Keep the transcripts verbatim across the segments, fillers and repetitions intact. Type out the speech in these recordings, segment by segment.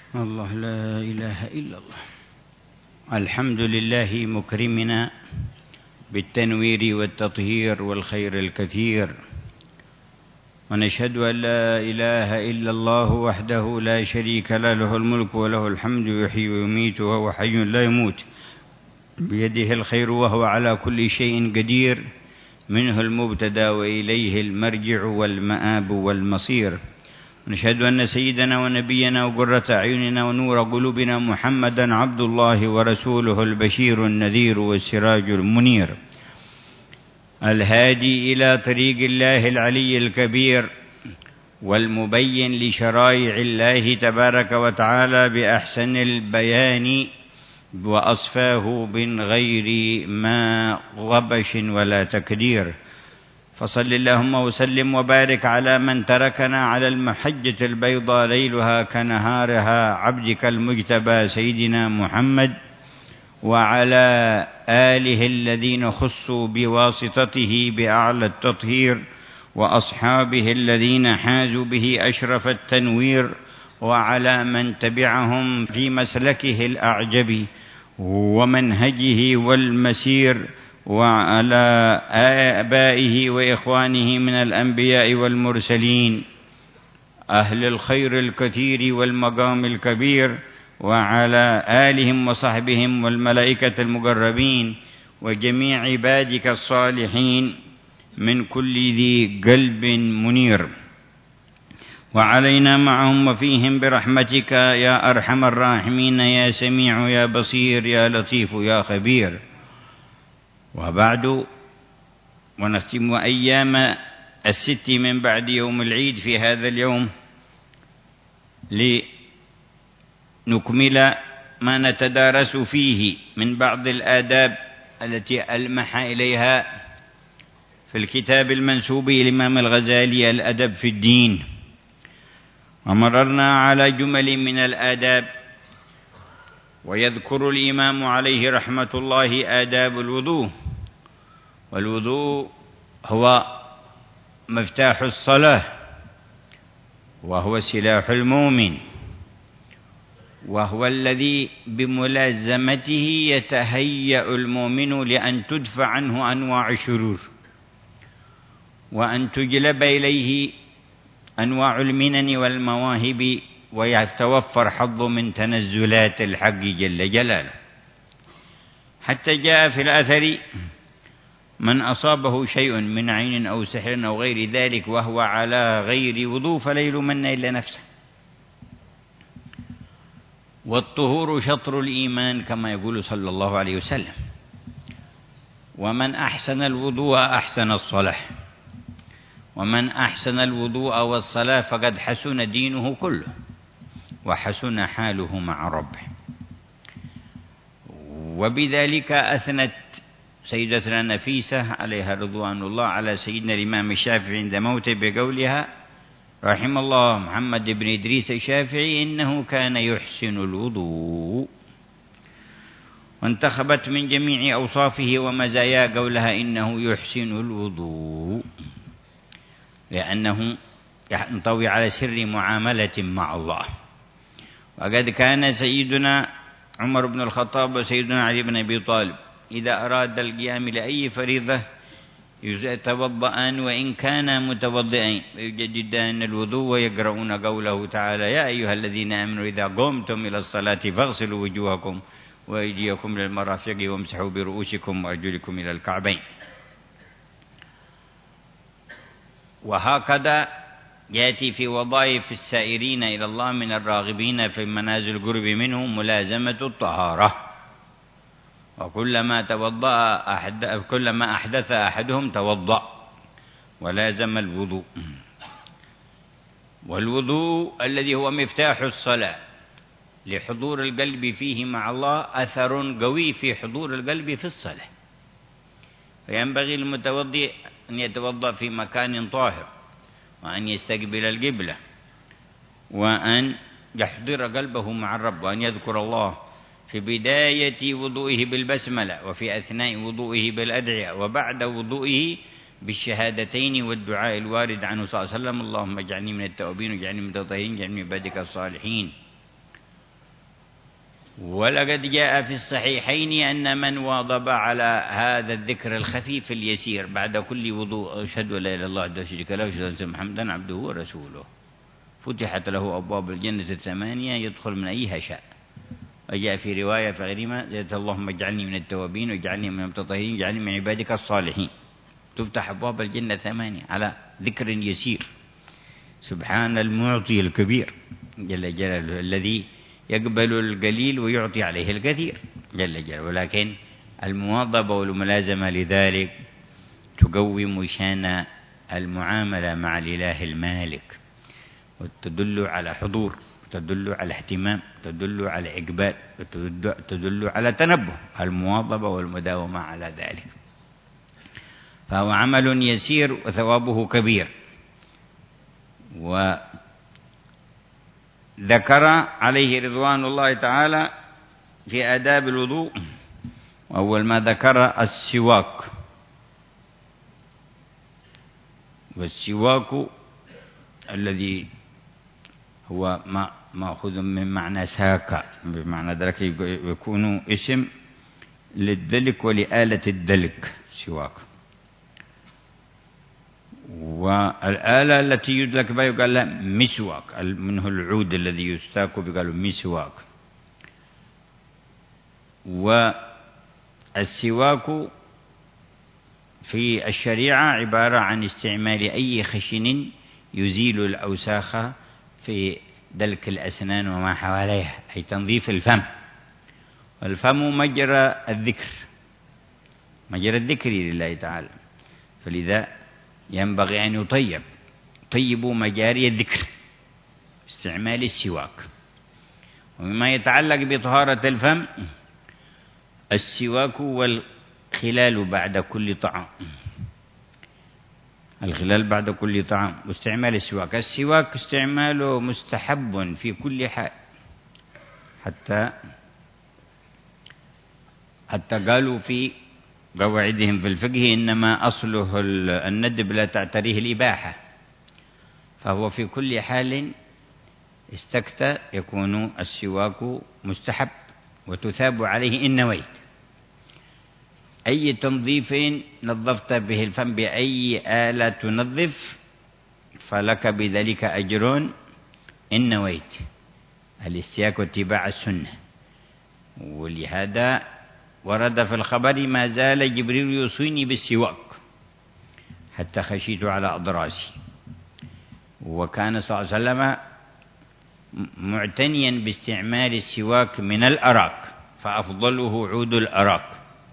الله لا إله إلا الله. الحمد لله مكرمنا بالتنوير والتطهير والخير الكثير، ونشهد أن لا إله إلا الله وحده لا شريك له، له الملك وله الحمد، يحيي ويميت وهو حي لا يموت، بيده الخير وهو على كل شيء قدير، منه المبتدأ وإليه المرجع والمآب والمصير. نشهد أن سيدنا ونبينا وقرة أعيننا ونور قلوبنا محمدا عبد الله ورسوله، البشير النذير والسراج المنير، الهادي إلى طريق الله العلي الكبير، والمبين لشرائع الله تبارك وتعالى بأحسن البيان، وأصفاه من غير ما غبش ولا تكدير. فصل اللهم وسلم وبارك على من تركنا على المحجة البيضاء ليلها كنهارها، عبدك المجتبى سيدنا محمد، وعلى آله الذين خصوا بواسطته بأعلى التطهير، وأصحابه الذين حازوا به أشرف التنوير، وعلى من تبعهم في مسلكه الأعجب ومنهجه والمسير، وعلى آبائه وإخوانه من الأنبياء والمرسلين أهل الخير الكثير والمقام الكبير، وعلى آلهم وصحبهم والملائكة المقربين وجميع عبادك الصالحين من كل ذي قلب منير، وعلينا معهم وفيهم برحمتك يا أرحم الراحمين، يا سميع يا بصير يا لطيف يا خبير. وبعد، ونختم أيام الست من بعد يوم العيد في هذا اليوم لنكمل ما نتدارس فيه من بعض الآداب التي ألمح إليها في الكتاب المنسوب إلى الإمام الغزالي الأدب في الدين. ومررنا على جمل من الآداب، ويذكر الإمام عليه رحمة الله آداب الوضوء. والوضوء هو مفتاح الصلاة، وهو سلاح المؤمن، وهو الذي بملازمته يتهيأ المؤمن لأن تدفع عنه أنواع الشرور، وأن تجلب إليه أنواع المنن والمواهب، ويتوفر حظ من تنزلات الحق جل جلاله. حتى جاء في الأثر: من أصابه شيء من عين أو سحر أو غير ذلك وهو على غير وضوء فلا يلومن إلا نفسه. والطهور شطر الإيمان كما يقول صلى الله عليه وسلم. ومن أحسن الوضوء أحسن الصلاة، ومن أحسن الوضوء والصلاة فقد حسن دينه كله، وحسن حاله مع ربه. وبذلك أثنت سيدتنا نفيسة عليها رضوان الله على سيدنا الإمام الشافعي عند موته بقولها: رحم الله محمد بن إدريس الشافعي إنه كان يحسن الوضوء. وانتخبت من جميع أوصافه ومزاياه قولها إنه يحسن الوضوء، لأنه ينطوي على سر معاملة مع الله. وقد كان سيدنا عمر بن الخطاب وسيدنا علي بن أبي طالب إذا أراد القيام لأي فريضة يتوضأان وإن كانا متوضئين، ويجددان الوضوء ويقرؤون قوله تعالى: يا أيها الذين آمنوا إذا قمتم إلى الصلاة فاغسلوا وجوهكم وأيديكم للمرافق وامسحوا برؤوسكم وأرجلكم إلى الكعبين. وهكذا يأتي في وظائف السائرين إلى الله من الراغبين في منازل القرب منه ملازمة الطهارة. وكلما توضأ أحد كلما أحدث أحدهم توضأ ولازم الوضوء. والوضوء الذي هو مفتاح الصلاة لحضور القلب فيه مع الله أثر قوي في حضور القلب في الصلاة. فينبغي للمتوضئ أن يتوضأ في مكان طاهر، وأن يستقبل القبلة، وأن يحضر قلبه مع الرب، وأن يذكر الله في بداية وضوئه بالبسملة، وفي أثناء وضوئه بالأدعية، وبعد وضوئه بالشهادتين والدعاء الوارد عنه صلى الله عليه وسلم: اللهم اجعلني من التوابين واجعلني من التطهرين واجعلني من عبادك الصالحين. ولقد جاء في الصحيحين أن من واظب على هذا الذكر الخفيف اليسير بعد كل وضوء أشهد أن لا إله إلا الله وحده لا شريك له وأشهد أن محمدا عبده ورسوله فتحت له أبواب الجنة الثمانية يدخل من أيها شاء. وجاء في رواية في غيرهما اللهم اجعلني من التوابين واجعلني من المتطهرين واجعلني من عبادك الصالحين. تفتح أبواب الجنة ثمانية على ذكر يسير. سبحان المعطي الكبير جل جلاله الذي يقبل القليل ويعطي عليه الكثير جل جلاله. ولكن المواظبة والملازمة لذلك تقوم شان المعاملة مع الإله المالك، وتدل على حضور، تدل على اهتمام، تدل على إقبال، تدل على تنبه. المواظبة والمداومة على ذلك، فهو عمل يسير وثوابه كبير. وذكر عليه رضوان الله تعالى في آداب الوضوء، وأول ما ذكر السواك. والسواك الذي هو ما مأخوذ من معنى ساك، بمعنى ذلك يكون اسم للدلك ولآلة الدلك سواك. والآلة التي يدلك بها يقال لها مسواك، منه العود الذي يستاك يقال مسواك. والسواك في الشريعة عبارة عن استعمال أي خشن يزيل الأوساخ في دلك الأسنان وما حواليها، أي تنظيف الفم. والفم مجرى الذكر، مجرى الذكر لله تعالى، فلذا ينبغي أن يطيب طيبوا مجاري الذكر باستعمال السواك. ومما يتعلق بطهارة الفم السواك والخلال بعد كل طعام، الخلال بعد كل طعام واستعمال السواك. السواك استعماله مستحب في كل حال، حتى حتى قالوا في قواعدهم في الفقه إنما أصله الندب لا تعتريه الإباحة، فهو في كل حال استكت يكون السواك مستحب وتثاب عليه إن نويت. أي تنظيف نظفت به الفم بأي آلة تنظف فلك بذلك أجر إن نويت الاستياك واتباع السنة. ولهذا ورد في الخبر ما زال جبريل يوصيني بالسواك حتى خشيت على أضراسي. وكان صلى الله عليه وسلم معتنيا باستعمال السواك من الأراك، فأفضله عود الأراك.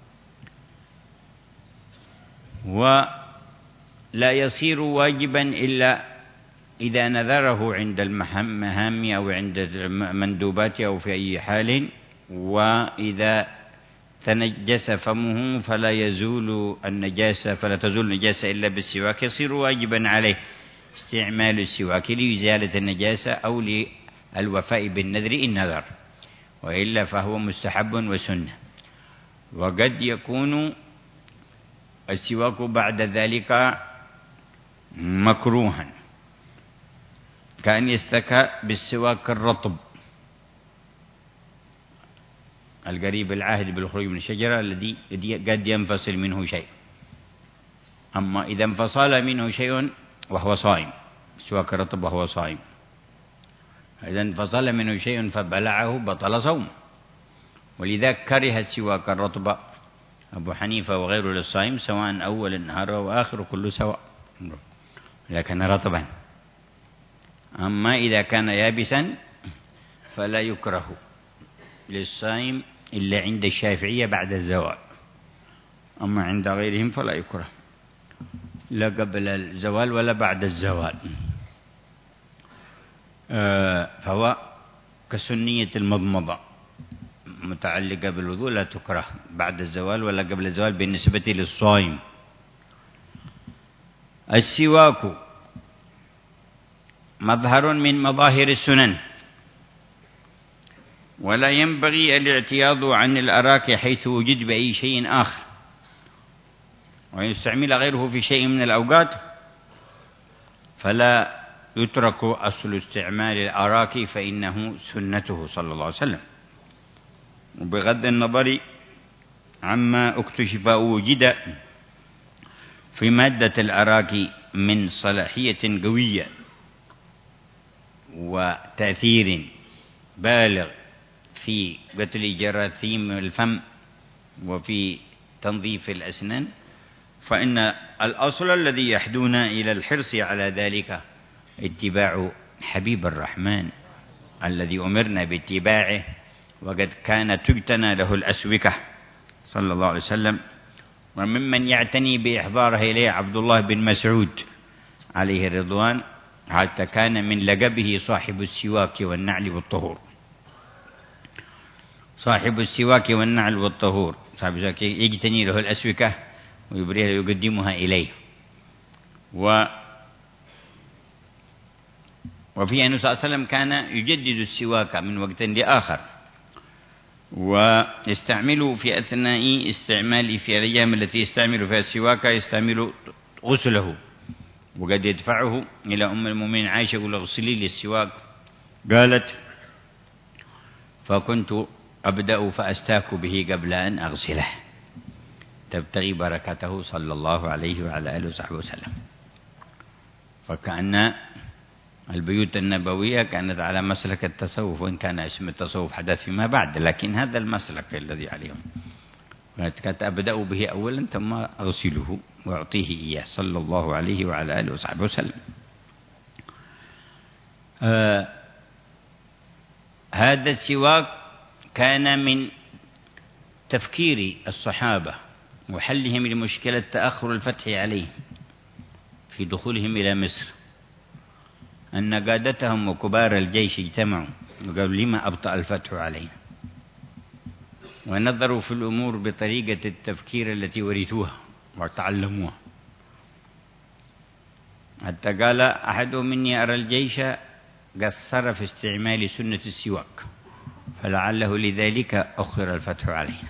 ولا يصير واجبا إلا إذا نذره عند المهام أو عند المندوبات أو في أي حال. وإذا تنجس فمه فلا يزول النجاسة فلا تزول النجاسة إلا بالسواك، يصير واجبا عليه استعمال السواك لإزالة النجاسة أو للوفاء بالنذر إن نذر، وإلا فهو مستحب وسنة. وقد يكون السواك بعد ذلك مكروها، كأن يستكى بالسواك الرطب القريب العهد بالخروج من الشجرة الذي قد ينفصل منه شيء. أما إذا انفصل منه شيء وهو صائم، السواك الرطب وهو صائم، إذا انفصل منه شيء فبلعه بطل صومه. ولذا كره السواك الرطب أبو حنيفة وغيره للصائم، سواء أول النهار أو آخر كله سواء، لكن رطبا. أما إذا كان يابسا فلا يكره للصائم إلا عند الشافعية بعد الزوال، أما عند غيرهم فلا يكره لا قبل الزوال ولا بعد الزوال. فهو كسنية المضمضة متعلقة بالوضوء، لا تكره بعد الزوال ولا قبل الزوال بالنسبة للصائم. السواك مظهر من مظاهر السنن، ولا ينبغي الاعتياض عن الأراك حيث وجد بأي شيء آخر، ويستعمل غيره في شيء من الأوقات فلا يترك أصل استعمال الأراك فإنه سنته صلى الله عليه وسلم. وبغض النظر عما اكتشف أو وجد في مادة الأراك من صلاحية قوية وتأثير بالغ في قتل جراثيم الفم وفي تنظيف الأسنان، فإن الأصل الذي يحدونا إلى الحرص على ذلك اتباع حبيب الرحمن الذي أمرنا باتباعه، وقد كانت تجتنى له الأسوكة صلى الله عليه وسلم. وممن يعتني بإحضاره إليه عبد الله بن مسعود عليه الرضوان، حتى كان من لقبه صاحب السواك والنعل والطهور. صاحب السواك والنعل والطهور، صاحب السواك يجتني له الأسوكة ويبريها ويقدمها إليه. و وفي أنه صلى الله عليه وسلم كان يجدد السواك من وقت لآخر، ويستعمل في أثناء استعمال في الأيام التي يستعمل فيها السواك يستعمل غسله، وقد يدفعه إلى أم المؤمنين عائشة يقول اغسلي لي السواك، قالت فكنت أبدأ فأستاك به قبل أن أغسله تبتغي بركته صلى الله عليه وعلى آله وصحبه وسلم. فكأن البيوت النبوية كانت على مسلك التصوف، وإن كان اسم التصوف حدث فيما بعد، لكن هذا المسلك الذي عليهم. كانت أبدأ به أولا ثم أغسله وأعطيه إياه صلى الله عليه وعلى آله وصحبه وسلم. آه هذا السواك كان من تفكير الصحابة وحلهم لمشكلة تأخر الفتح عليه في دخولهم إلى مصر، أن قادتهم وكبار الجيش اجتمعوا وقالوا لما أبطأ الفتح علينا، ونظروا في الأمور بطريقة التفكير التي ورثوها وتعلموها، حتى قال أحدهم إني أرى الجيش قصر في استعمال سنة السواك فلعله لذلك أخر الفتح علينا.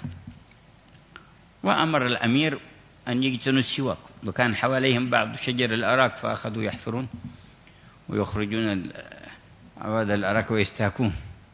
وأمر الأمير أن يجتنوا السواك، وكان حواليهم بعض شجر الأراك فأخذوا يحفرون ويخرجون عواد الأراك ويستاكون.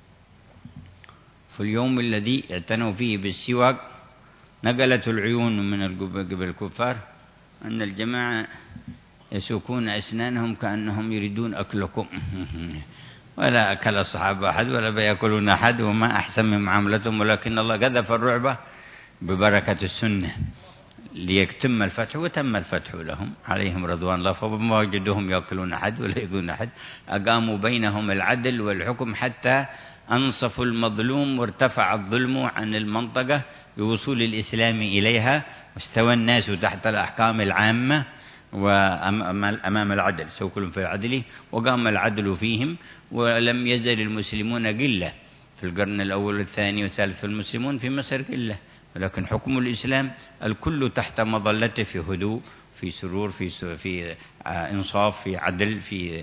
في اليوم الذي اعتنوا فيه بالسواك نقلت العيون من قبل الكفار أن الجماعة يسوكون أسنانهم كأنهم يريدون أكلكم، ولا أكل الصحابة أحد ولا بيأكلون أحد، وما أحسن من معاملتهم، ولكن الله قذف الرعبة ببركة السنة ليتم الفتح، وتم الفتح لهم عليهم رضوان الله. فما وجدوهم يأكلون أحد ولا يقولون أحد، أقاموا بينهم العدل والحكم حتى أنصفوا المظلوم وارتفع الظلم عن المنطقة بوصول الإسلام إليها، واستوى الناس تحت الأحكام العامة وأمام العدل، سووا كلهم في العدل وقام العدل فيهم. ولم يزل المسلمون قلة في القرن الأول والثاني والثالث، المسلمون في مصر قلة، ولكن حكم الإسلام الكل تحت مظلته في هدوء، في سرور، في في إنصاف، في عدل، في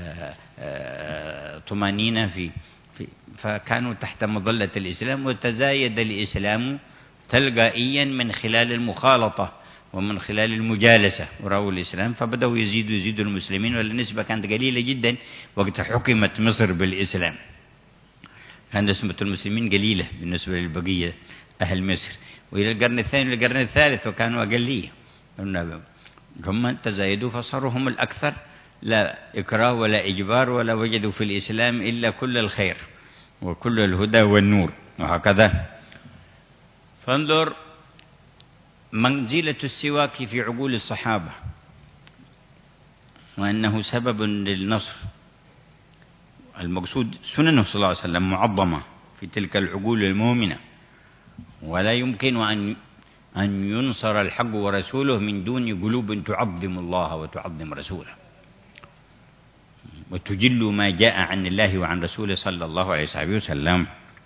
طمأنينة، في في فكانوا تحت مظلة الإسلام. وتزايد الإسلام تلقائيا من خلال المخالطة ومن خلال المجالسة، ورأوا الإسلام فبدأوا يزيدوا يزيدوا المسلمين، والنسبة كانت قليلة جدا وقت حكمت مصر بالإسلام، كانت نسبة المسلمين قليلة بالنسبة للبقية أهل مصر. وإلى القرن الثاني والقرن الثالث وكانوا أقلية، هم تزايدوا فصاروا هم الأكثر، لا إكراه ولا إجبار، ولا وجدوا في الإسلام إلا كل الخير وكل الهدى والنور، وهكذا. فانظر منزلة السواك في عقول الصحابة، وأنه سبب للنصر. المقصود سننه صلى الله عليه وسلم معظمة في تلك العقول المؤمنة، ولا يمكن أن أن ينصر الحق ورسوله من دون قلوب تعظم الله وتعظم رسوله وتجل ما جاء عن الله وعن رسوله صلى الله عليه وسلم.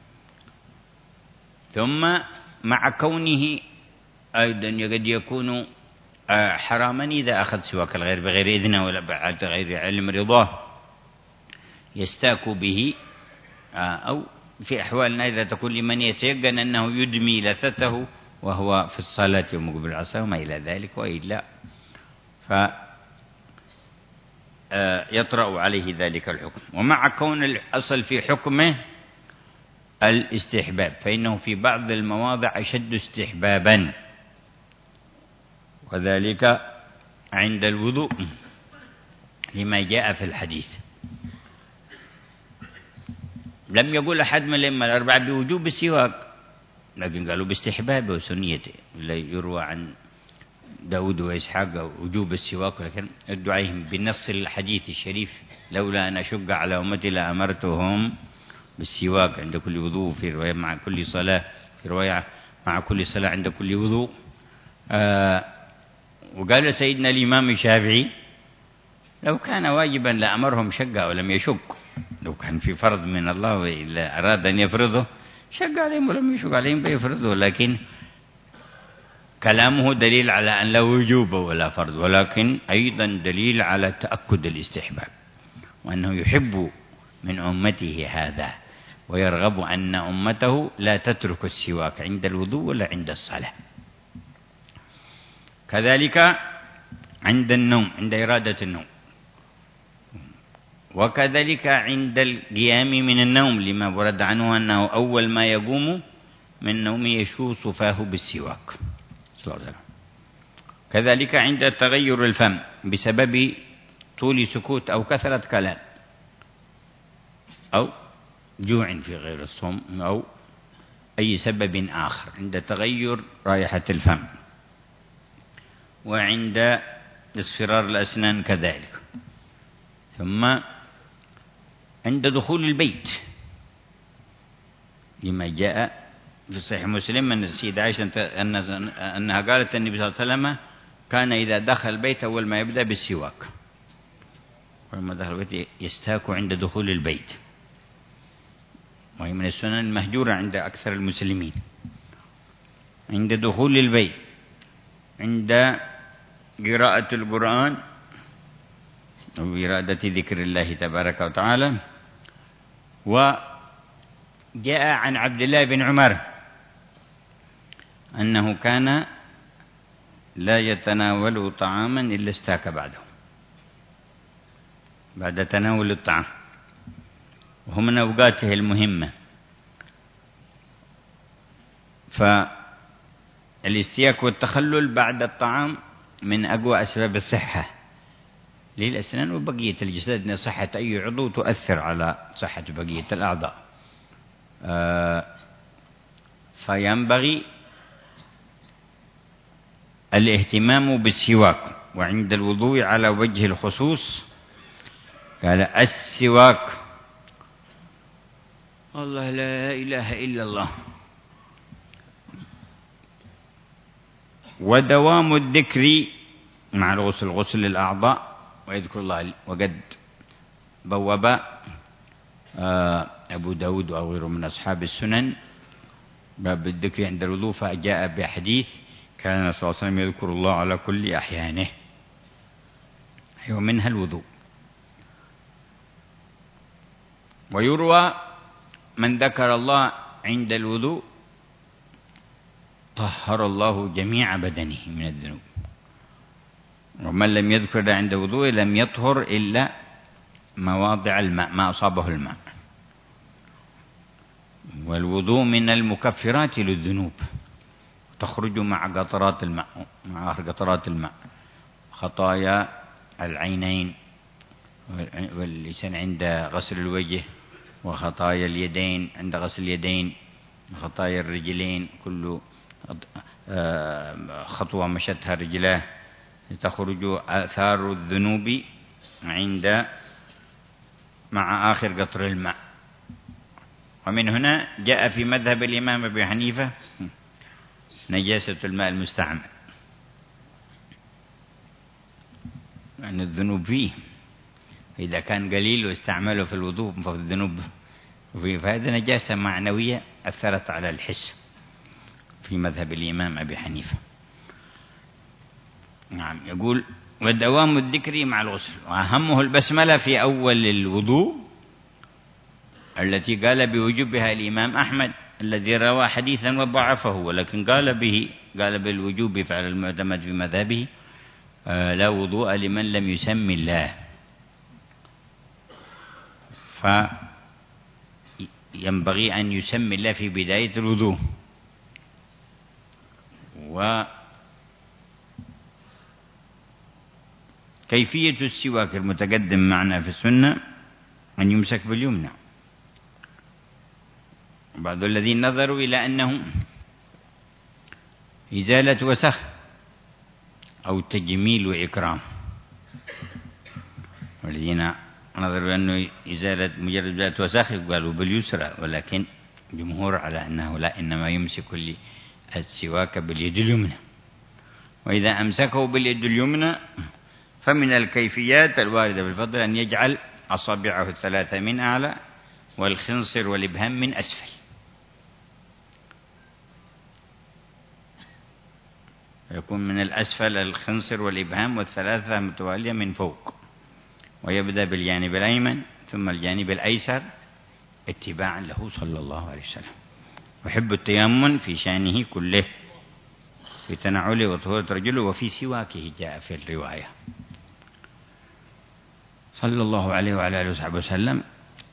ثم مع كونه أيضا قد يكون حراما إذا أخذ سواك الغير بغير إذنه ولا بعد غير علم رضاه يستاك به، أو في أحوالنا إذا تكون لمن يتيقن أنه يدمي لثته وهو في الصلاة ومقبل العصا وما إلى ذلك، وإلا فيطرأ عليه ذلك الحكم. ومع كون الأصل في حكمه الاستحباب، فإنه في بعض المواضع أشد استحبابا، وذلك عند الوضوء لما جاء في الحديث. لم يقول أحد من الأئمة الأربعة بوجوب السواك، لكن قالوا باستحبابه وسنيته. يروى عن داود وإسحاق وجوب السواك، لكن ادعوا عليهم بنص الحديث الشريف: لولا أن أشق على أمتي لأمرتهم بالسواك عند كل وضوء، في رواية مع كل صلاة، في رواية مع كل صلاة عند كل وضوء. آه وقال سيدنا الإمام الشافعي: لو كان واجبا لأمرهم شقا ولم يشق. لو كان في فرض من الله وإلا أراد أن يفرضه شق عليهم ولم يشق عليهم بيفرضه، لكن كلامه دليل على أن لا وجوب ولا فرض، ولكن أيضا دليل على تأكد الاستحباب، وأنه يحب من أمته هذا، ويرغب أن أمته لا تترك السواك عند الوضوء ولا عند الصلاة. كذلك عند النوم، عند إرادة النوم، وكذلك عند القيام من النوم، لما ورد عنه أنه أول ما يقوم من نومه يشوص فاه بالسواك صلى الله عليه وسلم. كذلك عند تغير الفم بسبب طول سكوت أو كثرة كلام أو جوع في غير الصوم أو أي سبب آخر، عند تغير رائحة الفم، وعند اصفرار الأسنان كذلك. ثم عند دخول البيت، لما جاء في صحيح مسلم أن السيدة عائشة أنها قالت النبي صلى الله عليه وسلم كان إذا دخل البيت أول ما يبدأ بالسواك، ولما دخل البيت يستاك عند دخول البيت، وهي من السنن المهجورة عند أكثر المسلمين. عند دخول البيت، عند قراءة القرآن أو إرادة ذكر الله تبارك وتعالى. وجاء عن عبد الله بن عمر أنه كان لا يتناول طعاما إلا استاك بعده، بعد تناول الطعام، وهو من أوقاته المهمة. فالاستياك والتخلل بعد الطعام من أقوى أسباب الصحة للأسنان وبقية الجسد، أن صحة أي عضو تؤثر على صحة بقية الأعضاء. آه فينبغي الاهتمام بالسواك. وعند الوضوء على وجه الخصوص قال: السواك، الله لا إله إلا الله، ودوام الذكر مع الغسل، غسل الأعضاء ويذكر الله. وقد بوب أبو داود وغيره من أصحاب السنن باب الذكر عند الوضوء، فجاء بحديث كان صلى الله عليه وسلم يذكر الله على كل أحيانه، ومنها الوضوء. ويروى من ذكر الله عند الوضوء طهر الله جميع بدنه من الذنوب، ومن لم يذكر عند وضوء لم يطهر إلا مواضع الماء، ما أصابه الماء. والوضوء من المكفرات للذنوب، تخرج مع قطرات الماء، مع قطرات الماء خطايا العينين واللسان عند غسل الوجه، وخطايا اليدين عند غسل اليدين، وخطايا الرجلين، كل خطوة مشتها رجلاه تخرج آثار الذنوب عند مع آخر قطر الماء. ومن هنا جاء في مذهب الإمام أبي حنيفة نجاسة الماء المستعمل، لأن يعني الذنوب فيه، إذا كان قليل واستعمله في الوضوء فالذنوب فيه، فهذا نجاسة معنوية أثرت على الحس في مذهب الإمام أبي حنيفة. نعم. يقول: ودوام الذكر مع الغسل، وأهمه البسملة في أول الوضوء التي قال بوجوبها الإمام أحمد الذي روى حديثا وضعفه، ولكن قال به قال بالوجوب فعل المعتمد في مذهبه. آه لا وضوء لمن لم يسم الله. ينبغي أن يسمي الله في بداية الوضوء. وكيفية السواك المتقدم معنا في السنة أن يمسك باليمنى. بعض الذين نظروا إلى أنه إزالة وسخ أو تجميل وإكرام، والذين نظروا أنه إزالة مجرد إزالة وسخ قالوا باليسرى، ولكن جمهور على أنه لا، إنما يمسك السواك باليد اليمنى. وإذا أمسكه باليد اليمنى فمن الكيفيات الواردة في الفضل أن يجعل أصابعه الثلاثة من أعلى والخنصر والإبهام من أسفل، يكون من الأسفل الخنصر والإبهام والثلاثة متوالية من فوق، ويبدأ بالجانب الأيمن ثم الجانب الأيسر اتباعا له صلى الله عليه وسلم. وحب التيمم في شأنه كله، في تنعله وطهورة رجله وفي سواكه جاء في الرواية صلى الله عليه وعلى آله وصحبه وسلم.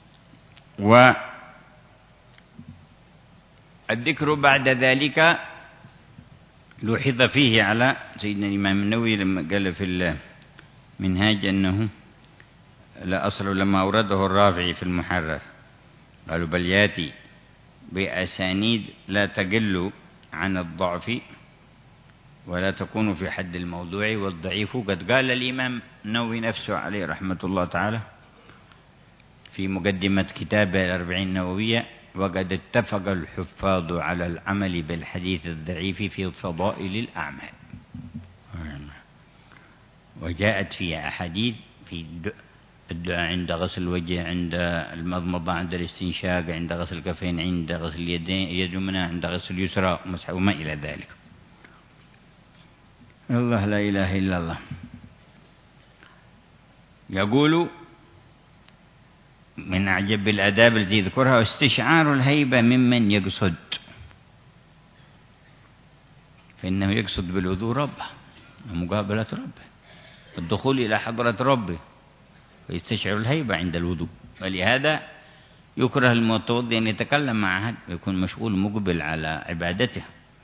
والذكر بعد ذلك لوحظ فيه على سيدنا الإمام النووي لما قال في المنهاج أنه لا أصل لما أورده الرافعي في المحرر، قالوا بل ياتي بأسانيد لا تقل عن الضعف ولا تكون في حد الموضوع والضعيف. قد قال الإمام النووي نفسه عليه رحمة الله تعالى في مقدمة كتابه الأربعين النووية: وقد اتفق الحفاظ على العمل بالحديث الضعيف في فضائل الأعمال. وجاءت فيها أحاديث في الدعاء عند غسل الوجه، عند المضمضة، عند الاستنشاق، عند غسل الكفين، عند غسل اليدين يد اليمنى، عند غسل اليسرى وما إلى ذلك. الله لا إله إلا الله. يقول من أعجب الآداب التي يذكرها استشعار الهيبة ممن يقصد، فإنه يقصد بالوضوء ربه ومقابلة ربه، الدخول إلى حضرة ربه، ويستشعر الهيبة عند الوضوء. ولهذا يكره المتوضئ أن يتكلم مع أحد ويكون مشغول مقبل على عبادته.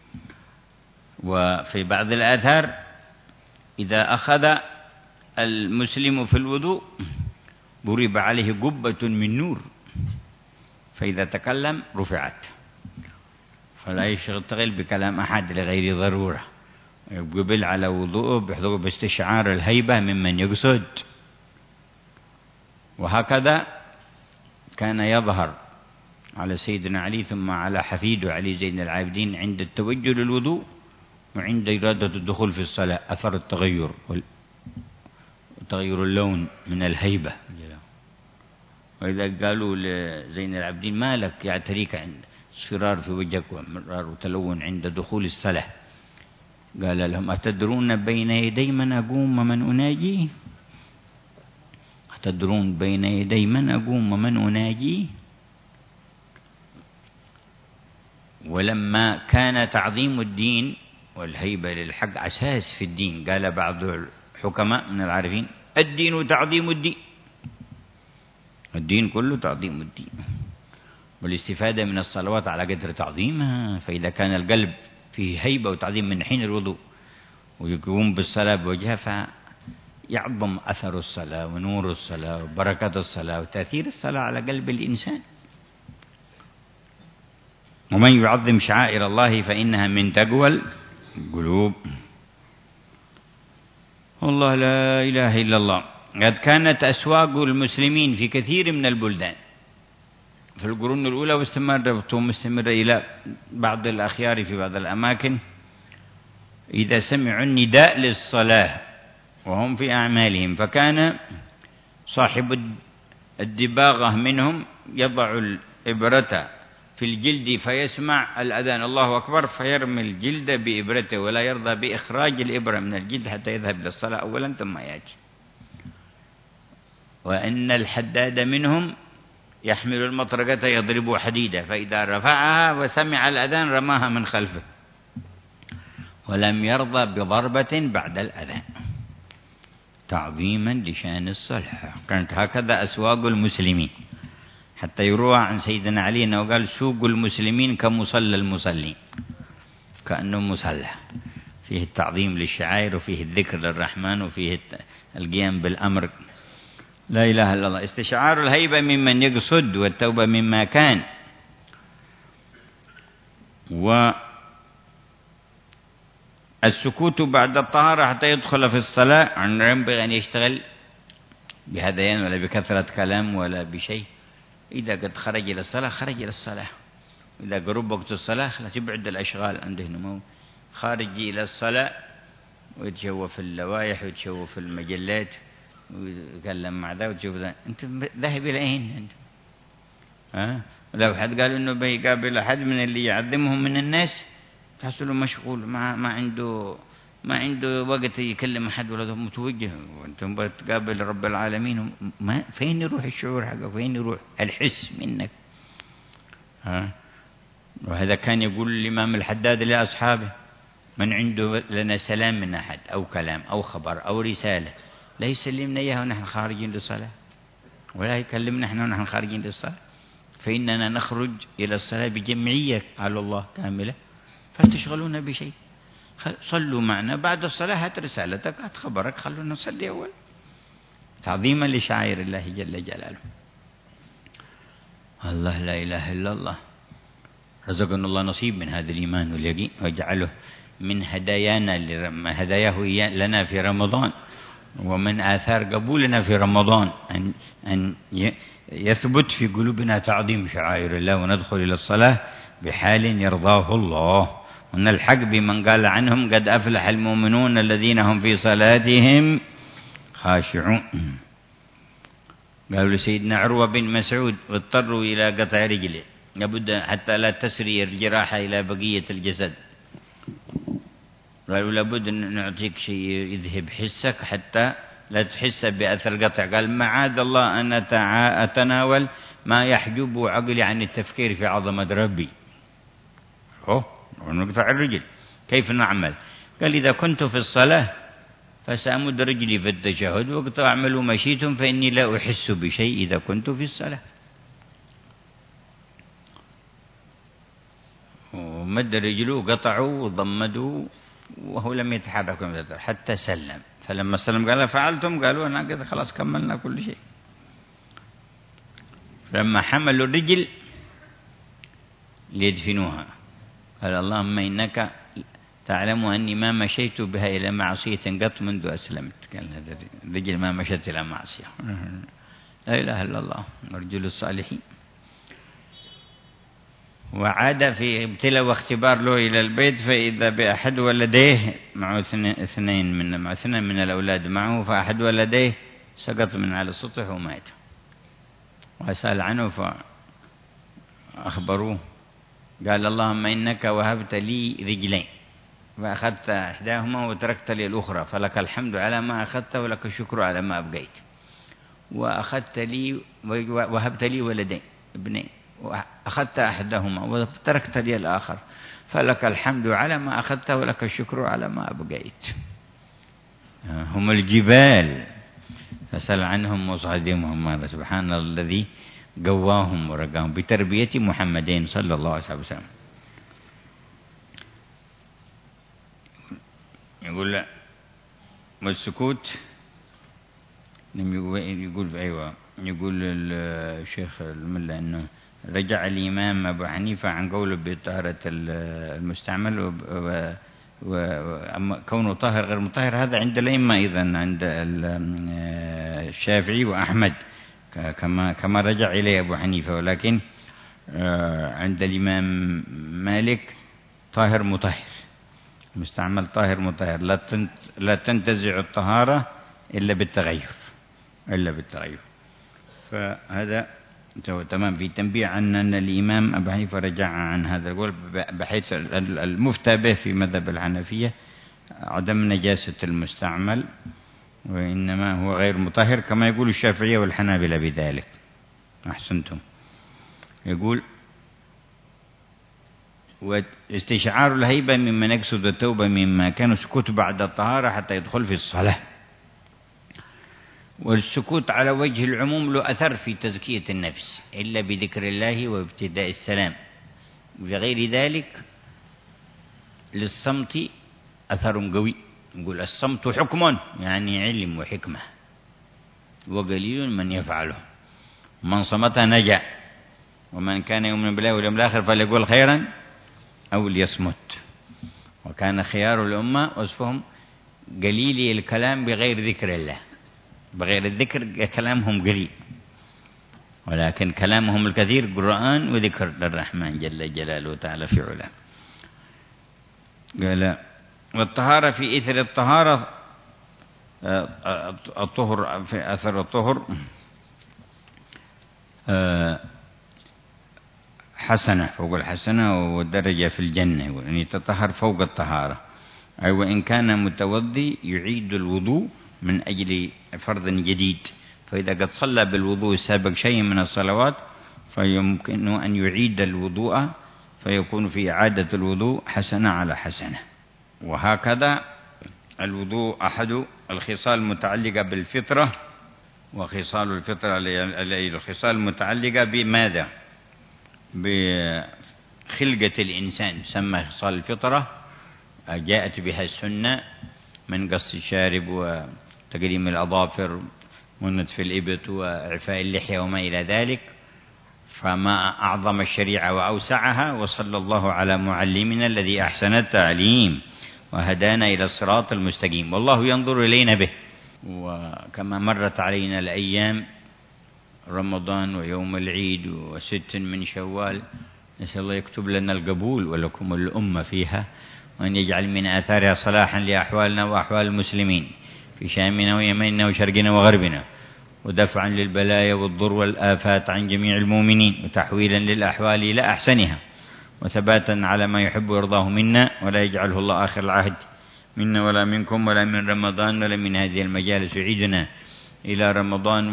وفي بعض الآثار إذا أخذ المسلم في الوضوء ضرب عليه قبة من نور، فإذا تكلم رفعت، فلا يشتغل بكلام أحد لغير ضرورة، يقبل على وضوءه بحضور باستشعار الهيبة ممن يقصد. وهكذا كان يظهر على سيدنا علي ثم على حفيده علي زين العابدين عند التوجه للوضوء وعند إرادة الدخول في الصلاة أثر التغير وتغير اللون من الهيبة. وإذا قالوا لزين العابدين ما لك يعتريك عند اصفرار في وجهك ومرار وتلون عند دخول الصلاة، قال لهم أتدرون بين يدي من أقوم ومن أناجي؟ أتدرون بين يدي من أقوم ومن أناجي؟ ولما كان تعظيم الدين والهيبة للحق أساس في الدين، قال بعض الحكماء من العارفين: الدين تعظيم الدين، الدين كله تعظيم الدين، والاستفادة من الصلوات على قدر تعظيمها. فإذا كان القلب فيه هيبة وتعظيم من حين الوضوء ويقوم بالصلاة بوجهها فيعظم أثر الصلاة ونور الصلاة وبركة الصلاة وتأثير الصلاة على قلب الإنسان. ومن يعظم شعائر الله فإنها من تقوى القلوب. والله لا إله إلا الله. قد كانت أسواق المسلمين في كثير من البلدان في القرون الأولى واستمرت ومستمرة إلى بعض الأخيار في بعض الأماكن، إذا سمعوا النداء للصلاة وهم في أعمالهم فكان صاحب الدباغة منهم يضع الإبرة في الجلد فيسمع الأذان الله أكبر فيرمي الجلد بإبرته ولا يرضى بإخراج الإبرة من الجلد حتى يذهب للصلاة أولا ثم يأتي. وأن الحداد منهم يحمل المطرقة يضرب حديدة، فإذا رفعها وسمع الأذان رماها من خلفه ولم يرضى بضربة بعد الأذان تعظيما لشان الصلاة. كانت هكذا أسواق المسلمين. حتى يروى عن سيدنا علي أنه قال سوق المسلمين كمصلى المصلين، كأنه مصلى فيه التعظيم للشعائر وفيه الذكر للرحمن وفيه القيام بالأمر. لا إله إلا الله. استشعار الهيبة ممن يقصد، والتوبة مما كان. والسكوت بعد الطهارة حتى يدخل في الصلاة، عن ينبغي أن يشتغل بهذيان ولا بكثرة كلام ولا بشيء. إذا قد خرج إلى الصلاة خرج إلى الصلاة، إذا قرب وقت الصلاة خلاص يبعد الأشغال عنده، نمو خارج إلى الصلاة ويتشوف في اللوائح ويتشوف في المجلات ويتكلم مع ذا وتشوف ذا. أنت ذاهب إلى أين أنت؟ ها؟ لو حد قال إنه بيقابل أحد من اللي يعظمهم من الناس تحصله مشغول، ما ما عنده ما عنده وقت يكلم أحد ولا متوجه. وأنتم بتقابل رب العالمين، ما فين يروح الشعور حقك؟ فين يروح الحس منك؟ ها؟ وهذا كان يقول الإمام الحداد لأصحابه: من عنده لنا سلام من أحد أو كلام أو خبر أو رسالة لا يسلمنا إياه ونحن خارجين للصلاة، ولا يكلمنا نحن ونحن خارجين للصلاة، فإننا نخرج إلى الصلاة بجمعية على الله كاملة، فتشغلون بشيء. صلوا معنا بعد الصلاة، هات رسالتك هات خبرك، خلونا نصلي أول، تعظيما لشعائر الله جل جلاله. الله لا إله إلا الله. رزقنا الله نصيب من هذا الإيمان واليقين، واجعله من هدايانا هداياه لنا في رمضان، ومن آثار قبولنا في رمضان أن أن يثبت في قلوبنا تعظيم شعائر الله، وندخل إلى الصلاة بحال يرضاه الله، ونلحق بمن قال عنهم: قد أفلح المؤمنون الذين هم في صلاتهم خاشعون. قالوا لسيدنا عروة بن مسعود: واضطروا إلى قطع رجله لابد حتى لا تسري الجراحة إلى بقية الجسد. قالوا لابد أن نعطيك شيء يذهب حسك حتى لا تحس بأثر القطع. قال: معاذ الله أن أتناول ما يحجب عقلي عن التفكير في عظمة ربي. أوه ونقطع الرجل كيف نعمل؟ قال: إذا كنت في الصلاة فسأمد رجلي في التشهد وقت أعمل ما شئتم، فإني لا أحس بشيء إذا كنت في الصلاة. ومد رجله قطعوا وضمدوا وهو لم يتحرك حتى سلم. فلما سلم قال: فعلتم؟ قالوا: أنا قد خلاص كملنا كل شيء. لما حملوا الرجل ليدفنوها قال: اللهم إنك تعلم أني ما مشيت بها إلى معصية قط منذ أسلمت. قال: هذا الرجل ما مشت إلى معصية. لا إله إلا الله. رجل الصالحين. وعاد في ابتلاء واختبار له إلى البيت، فإذا بأحد ولديه معه اثنين من مع اثنين من الأولاد معه، فأحد ولديه سقط من على السطح ومات. وسأل عنه فأخبروه قال: اللهم إنك وهبت لي رجلين فأخذت إحداهما وتركت لي الأخرى، فلك الحمد على ما أخذت ولك الشكر على ما أبقيت. وأخذت لي وهبت لي ولدين ابنين وأخذت أحدهما وتركت لي الآخر، فلك الحمد على ما أخذت ولك الشكر على ما أبقيت. هم الجبال فسأل عنهم وصعدهم. هذا سبحان الذي قواهم ورقاهم بتربية محمدين صلى الله عليه وسلم. يقول لا والسكوت يقول أيوة يقول الشيخ الملا أنه رجع الإمام أبو حنيفة عن قوله بطهارة المستعمل، وكونه طاهر غير مطهر هذا عند الأئمة أيضا، عند الشافعي وأحمد كما كما رجع إليه أبو حنيفة، ولكن عند الإمام مالك طاهر مطهر، مستعمل طاهر مطهر، لا لا تنتزع الطهارة إلا بالتغير إلا بالتغير. فهذا تمام في تنبيه عن أن الإمام أبو حنيفة رجع عن هذا القول، بحيث المفتى به في مذهب الحنفية عدم نجاسة المستعمل، وإنما هو غير مطهر كما يقول الشافعية والحنابلة بذلك. أحسنتم. يقول واستشعار الهيبة ممن يقصد التوبة مما كان سكوت بعد الطهارة حتى يدخل في الصلاة. والسكوت على وجه العموم له أثر في تزكية النفس إلا بذكر الله وابتداء السلام. بغير ذلك للصمت أثر قوي. نقول الصمت حكم، يعني علم وحكمة، وقليل من يفعله. من صمت نجا، ومن كان يؤمن بالله واليوم الآخر فليقول خيرا أو ليصمت. وكان خيار الأمة وصفهم قليلي الكلام بغير ذكر الله، بغير الذكر كلامهم قليل، ولكن كلامهم الكثير قرآن وذكر للرحمن جل جلاله وتعالى في علاه. قال والطهارة في إثر الطهارة، الطهر في أثر الطهر حسنة فوق الحسنة والدرجة في الجنة، يعني يتطهر فوق الطهارة. أي وإن كان متوضي يعيد الوضوء من أجل فرض جديد، فإذا قد صلى بالوضوء السابق شيء من الصلوات فيمكن أن يعيد الوضوء، فيكون في إعادة الوضوء حسنة على حسنة. وهكذا الوضوء أحد الخصال المتعلقة بالفطرة، وخصال الفطرة الخصال المتعلقة بماذا؟ بخلقة الإنسان، سمى خصال الفطرة، جاءت بها السنة من قص الشارب وتقليم الأظافر ونتف الإبط وإعفاء اللحية وما إلى ذلك. فما أعظم الشريعة وأوسعها، وصلى الله على معلمنا الذي أحسن التعليم وهدانا إلى الصراط المستقيم، والله ينظر إلينا به. وكما مرت علينا الأيام رمضان ويوم العيد وست من شوال، نسأل الله يكتب لنا القبول ولكم الأمة فيها، وأن يجعل من آثارها صلاحا لأحوالنا وأحوال المسلمين في شامنا ويمننا وشرقنا وغربنا، ودفعا للبلايا والضر والآفات عن جميع المؤمنين، وتحويلا للأحوال إلى أحسنها، وثباتا على ما يحب ويرضاه منا، ولا يجعله الله آخر العهد منا ولا منكم ولا من رمضان ولا من هذه المجالس. يعيدنا إلى رمضان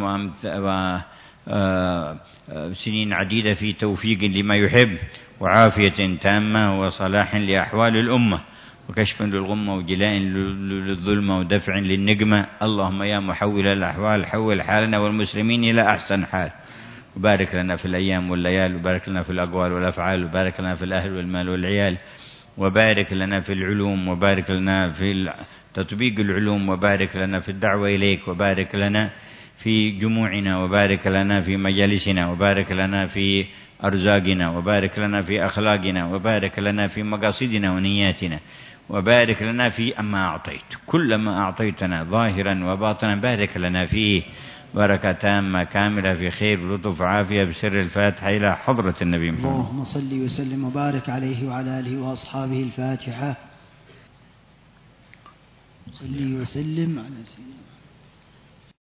وسنين عديدة في توفيق لما يحب وعافية تامة وصلاح لأحوال الأمة وكشف للغمة وجلاء للظلمة ودفع للنقمة. اللهم يا محول الأحوال حول حالنا والمسلمين إلى أحسن حال، وبارك لنا في الأيام والليال، وبارك لنا في الأقوال والأفعال، وبارك لنا في الأهل والمال والعيال، وبارك لنا في العلوم، وبارك لنا في تطبيق العلوم، وبارك لنا في الدعوة إليك، وبارك لنا في جموعنا، وبارك لنا في مجالسنا، وبارك لنا في أرزاقنا، وبارك لنا في أخلاقنا، وبارك لنا في مقاصدنا ونياتنا، وبارك لنا في أما أعطيت، كل ما أعطيتنا ظاهرا وباطنا بارك لنا فيه بركة تامة كاملة في خير ولطف عافية بسر الفاتحة إلى حضرة النبي محمد. اللهم صل وسلم وبارك عليه وعلى آله وأصحابه. الفاتحة. صلي وسلم على سيدنا